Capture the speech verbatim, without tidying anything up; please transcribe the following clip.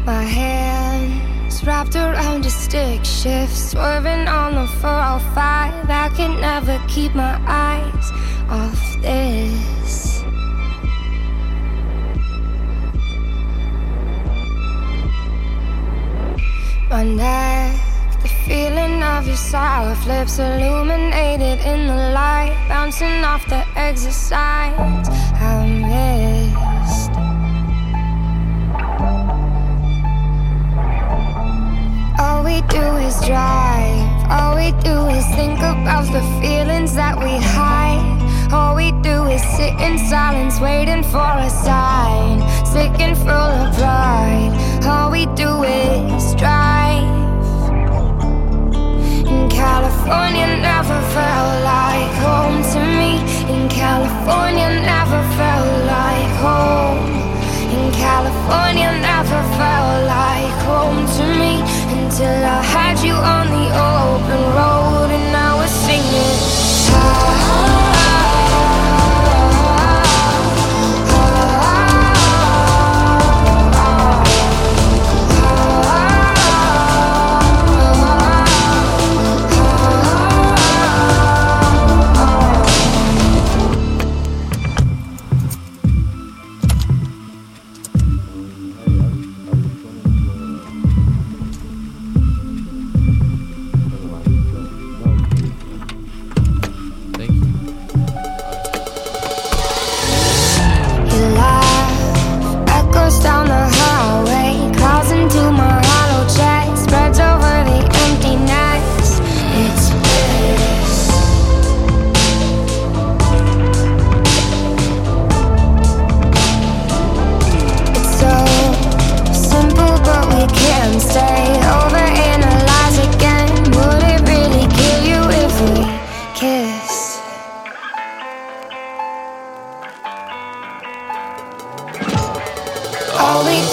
My hands wrapped around a stick shift, swerving on the four oh five. I can never keep my eyes off this. My neck, the feeling of your soft lips illuminated in the light, bouncing off the exit signs I missed. All we do is drive, all we do is think about the feelings that we hide. All we do is sit in silence, waiting for a sign, sick and full of pride. All we do is drive. In California never felt like home to me. In California never felt like home. In California never felt like home to me, until I had you on the open road and I was singing. Ah, all we